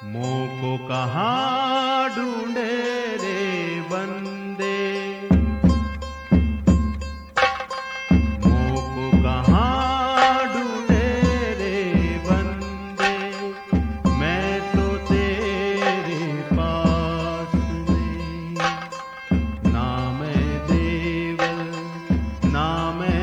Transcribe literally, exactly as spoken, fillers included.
मोको कहाँ ढूंढे रे बंदे, मोको कहाँ ढूंढे रे बंदे, मैं तो तेरे पास नहीं। ना मैं देवल ना मैं